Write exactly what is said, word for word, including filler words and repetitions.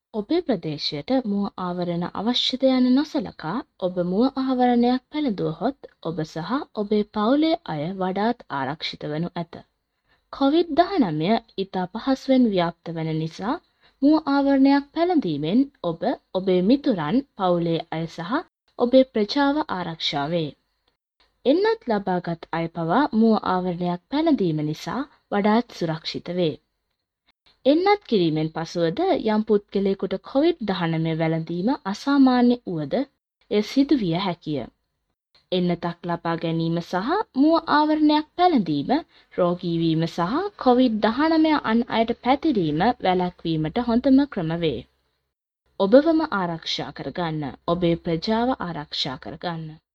ඔබේ ප්‍රදේශයට මුව ආවරණ අවශ්‍යද යන නොසලකා ඔබ මුව ආවරණයක් පැළඳුවහොත් ඔබ සහ ඔබේ පවුලේ අය වඩාත් ආරක්ෂිත වනු ඇත. කොවිඩ් දහනවය ඉතා පහසුවෙන් ව්‍යාප්ත වන නිසා මුව ආවරණයක් පැළඳීමෙන් ඔබ, ඔබේ මිතුරන්, පවුලේ අය සහ ඔබේ ප්‍රජාව ආරක්ෂා වේ. එන්නත් ලබාගත් අය පවා මුව ආවරණයක් පැළඳීම නිසා වඩාත් සුරක්ෂිත වේ. එන්නත් කිරීමෙන් පසුවද යම් පුද්ගලයෙකුට කොවිඩ් දහනවය වැළඳීම අසාමාන්‍ය වුවද එය සිදුවිය හැකිය. එන්නතක් ලබා ගැනීම සහ මුව ආවරණයක් පැළඳීම රෝගී වීම සහ කොවිඩ් දහනවය අන් අයට පැතිරීම වැළැක්වීමට හොඳම ක්‍රම වේ. ඔබවම ආරක්ෂා කරගන්න. ඔබේ ප්‍රජාව ආරක්ෂා කරගන්න.